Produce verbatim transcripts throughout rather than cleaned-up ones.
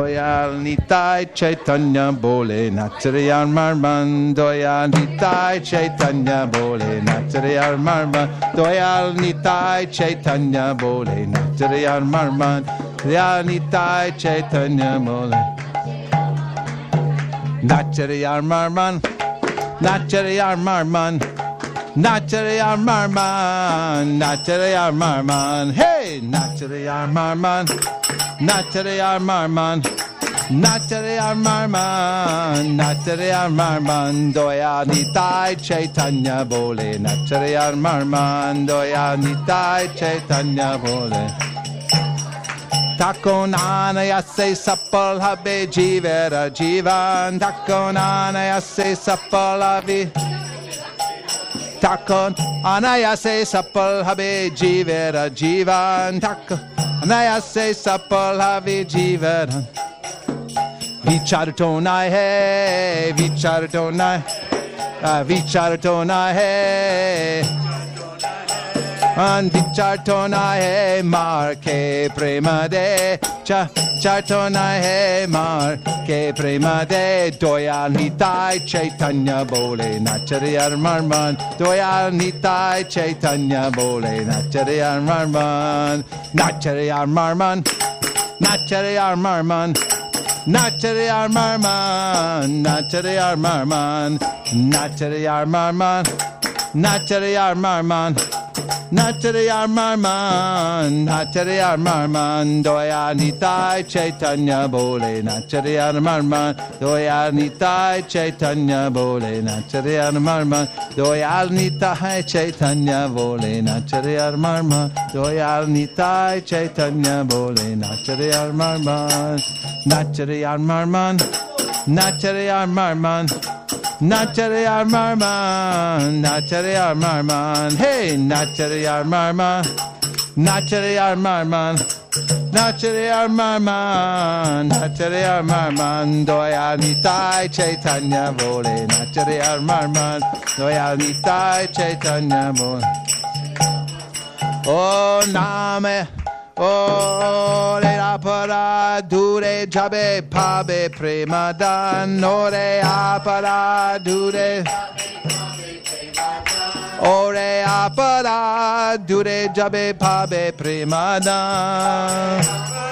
Doyal Nitai Chaitanya Bole Nachariyar Marman. Doyal Nitai Chaitanya Bole Nachariyar Marman. Doyal Nitai Chaitanya Bole Nachariyar Marman. Doyal Nitai Chaitanya Bole Nachariyar Marman. Nachariyar Marman. Nachariyar Marman. Nachariyar Marman. Hey, Nachariyar Marman. Nachariyar Marman. Nachariyar Marman. Nachariyar Marman. Doya Nitai Chaitanya Bole Nachariyar Marman. Doya Nitai Chaitanya Bole. Takon anayase sapal habe jivera jivan. Takon anayase sapal habe. Takon anayase sapal habe jivera jivan. Takon anayase sapal habe jivera. Vichartonai he, vichartonai, vichartonai he. And vichartonai he mar ke prema de. Cha chartonai he mar ke prema de. Doyal Nitai Chaitanya Bole Nachariyar Marman. Doyal Nitai Chaitanya Bole Nachariyar Marman. Nachariyar Marman. Nachariyar Marman. Nachariyar Marman. Nachariyar Marman. Nachariyar Marman. Nachariyar Marman. Nachariyar Marman. Nachariyar Marman. Doya Nitai Chaitanya Bole Nachariyar Marman. Doya Nitai Chaitanya Bole Nachariyar Marman. Doya Nitai Chaitanya Bole Nachariyar Marman. Doya Nitai Chaitanya Bole Nachariyar Marman. Nachariyar Marman. Nachariyar Marman. Nachariyar Marman. Nachariyar Marman. Hey, Nachariyar Marman. Nachariyar Marman. Nachariyar Marman. Nachariyar Marman. Doya Nitai Chaitanya Bole Nachariyar Marman. Doya Nitai Chaitanya Bole. Oh Name. Oh, le apara dure jabe pabe premadan. Ore apara dure. Ore apara dure jabe pabe premadan.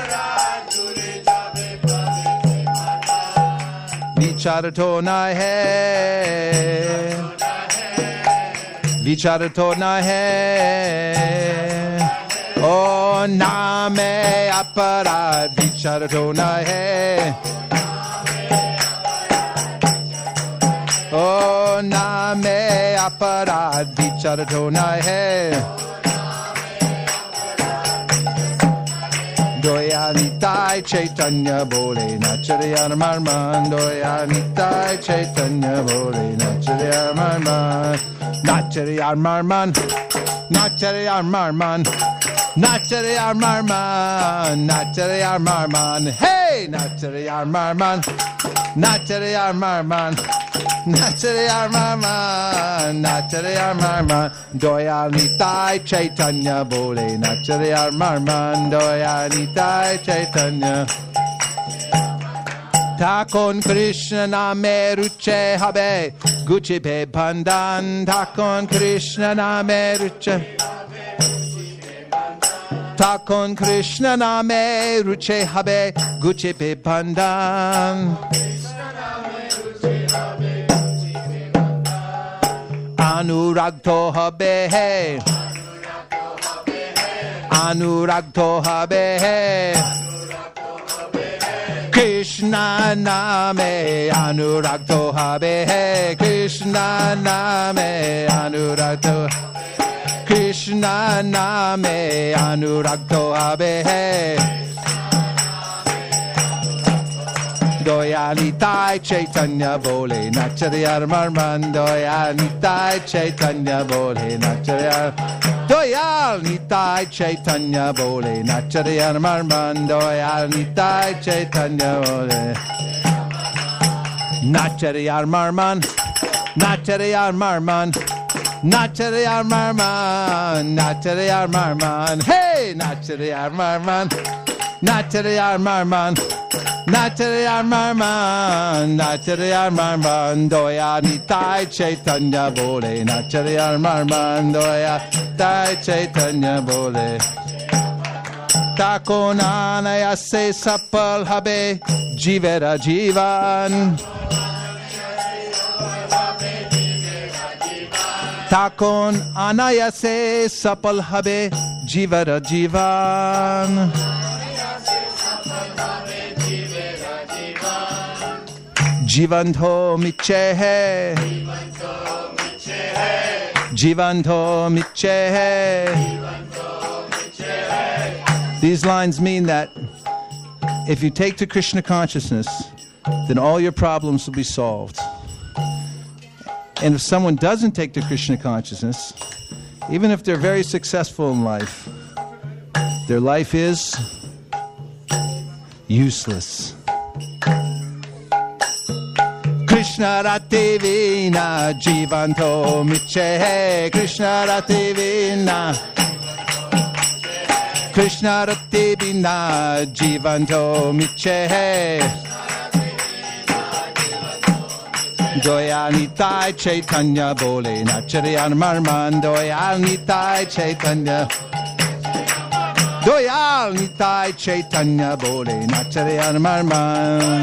Vichartonai he. Vichartonai he. Oh, Name Aparad Vichartonai he. Oh, Name Aparad Vichartonai he. Doya Nitai Chaitanya Bole Nachariyar Marman. Doya Nitai Chaitanya Bole Nachariyar Marman. Nachariyar Marman. Nachariyar Marman. Nachariyar Marman. Nachariyar Marman. Hey, Nachariyar Marman. Nachariyar Marman. Nachariyar Marman. Nachariyar Marman. Doya Nitai Chaitanya Bole Nachariyar Marman. Doya Nitai Chaitanya. Takon Krishna name ruche habe guchi pe pandan. Takon Krishna name ruche. Takon Krishna name ruche habe guchi pe pandan. Anuragto habe he. Anuragto habe he. Krishna name Anuragto habe he. Krishna name Anuragto. Krishna name Anuragto habe he. Doya Nitai Chaitanya Bole Nachariyar Marman. Doya Nitai Chaitanya Bole Nachariyar. Doya Nitai Chaitanya Bole Nachariyar Marman. Doya Nitai Chaitanya Bole Nachariyar Marman. Nachariyar Marman. Nachariyar Marman. Nachariyar Marman. Hey, Nachariyar Marman. Nachariyar Marman. Nacharya Marman, Nacharya Marman, Doya Nitai Chaitanya Bole, Nacharya Marman, Doya Nitai Chaitanya Bole. Tako nanaya se sapal habe, Jivera Jivan. Takon anayase sapal habe, Jivera Jivan. Jivanto michehe, Jivanto michehe. These lines mean that if you take to Krishna consciousness, then all your problems will be solved. And if someone doesn't take to Krishna consciousness, even if they're very successful in life, their life is useless. Krishna Rati Vina Jivanto Michehe, Krishna Rati Vina, Krishna Rati Vina Jivanto Michehe. Doya Nitai Chaitanya Bole, Nacharya Marman, Doya Nitai Chaitanya. Doya Nitai Chaitanya Bole, Nacharya Marman.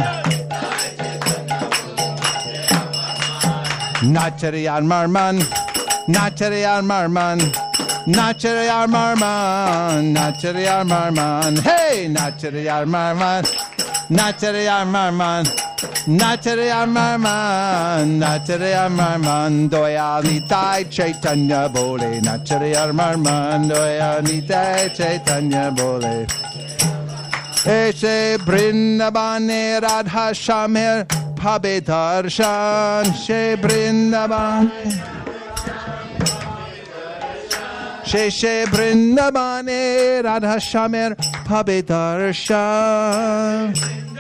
Nacharya Marman, Nacharya Marman, Nacharya Marman, Nacharya Marman. Hey, Nacharya Marman, Nacharya Marman. Nacharya Marman, Nacharya Marman, Doya Nitai Chaitanya Bole, Nacharya Marman, Doya Nitai Chaitanya Bole. Eshe Brindabane Radha Shamir Pabe Darshan, She Brindabane, She She Brindabane Radha Shamir Pabe Darshan.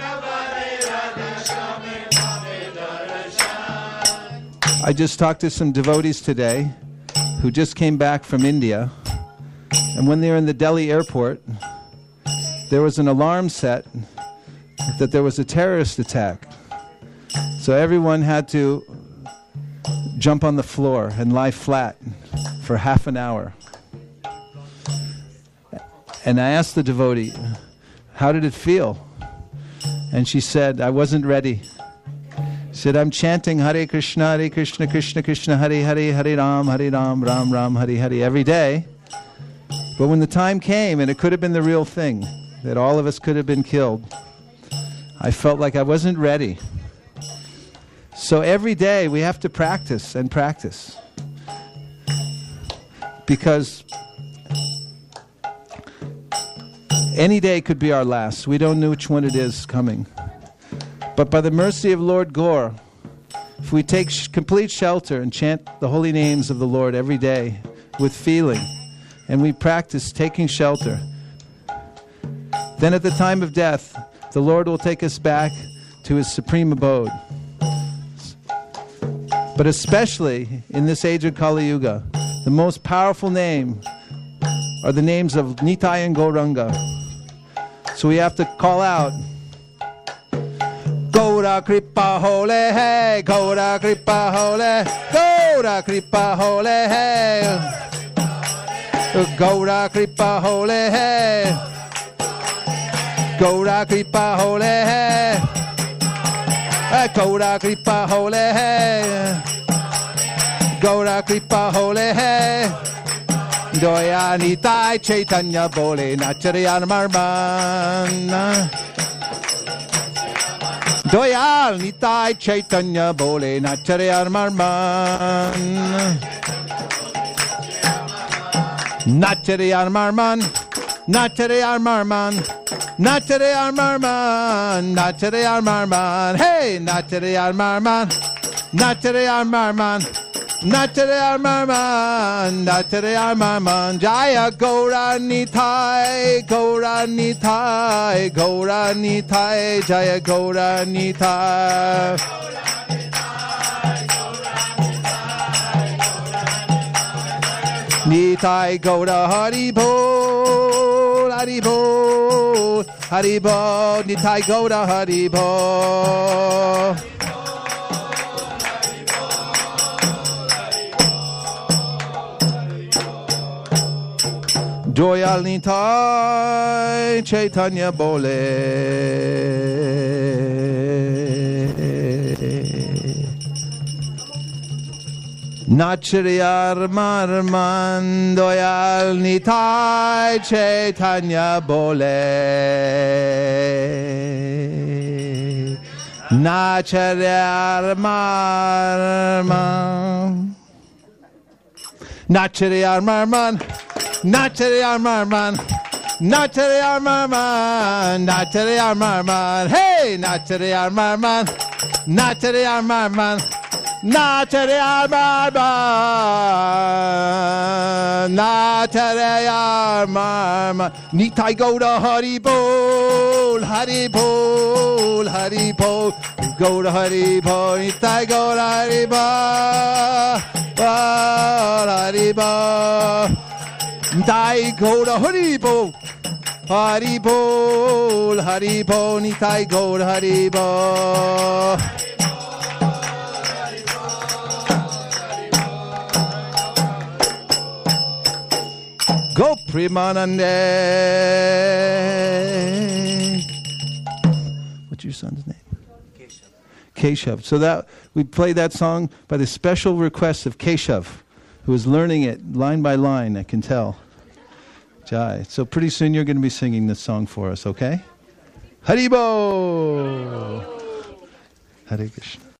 I just talked to some devotees today who just came back from India, and when they were in the Delhi airport, there was an alarm set that there was a terrorist attack. So everyone had to jump on the floor and lie flat for half an hour. And I asked the devotee, how did it feel? And she said, I wasn't ready. She said, I'm chanting Hare Krishna, Hare Krishna, Krishna Krishna, Hare Hare, Hare Ram, Hare Ram, Ram Ram, Hare Hare every day. But when the time came, and it could have been the real thing, that all of us could have been killed, I felt like I wasn't ready. So every day we have to practice and practice. Because any day could be our last. We don't know which one it is coming. But by the mercy of Lord Gaur, if we take sh- complete shelter and chant the holy names of the Lord every day with feeling, and we practice taking shelter, then at the time of death, the Lord will take us back to His supreme abode. But especially in this age of Kali Yuga, the most powerful name are the names of Nitai and Gauranga. So we have to call out, Gaura Kripa Hole Hey, Gaura Kripa Hole, Gaura Kripa Hole Hey, Gaura Kripa Hole Hey, Gaura Kripa Hole Hey, Gaura Kripa Hole Hey, Gaura Kripa Hole Hey, Doya Nitai Chaitanya Bole, Nacharya Marman. Doyal Nitai Chaitanya Bole, Nacharya Marman. Nacharya Marman, Nacharya Marman, Nacharya Marman, Nacharya Marman. Hey, Nacharya Marman, Nacharya Marman, Nacharya Marman, Nacharya Marman. Jaya Gaura Nitai, Gaura Nitai, Gaura Nitai, Jaya Gaura Nitai. Nitai Gaura Hari Bol, Hari Bol, Haribo, Nitai Gaura Haribo. Doyal Nitai Chaitanya Bole. Nachriyar Marman Doyal Nitai Chaitanya Bole. Nachriyar Marman Nachriyar Marman Nachriyar Marman Nachriyar Marman Nachriyar Marman Hey Nachriyar Marman Nachriyar Marman Nachriyar Marman Nachriyar Marman Nitai Gaura Haribol Haribol Haribol Gaura Haribol Nitai Gaura Haribol Haribol Nitai Gaura Haribol Haribol Haribol Nitai Gaura Haribol. Go Premanande. What's your son's name? Keshav. Keshav. So that we played that song by the special request of Keshav, who is learning it line by line, I can tell. Jai. So pretty soon you're going to be singing this song for us, okay? Haribo! Hare Krishna.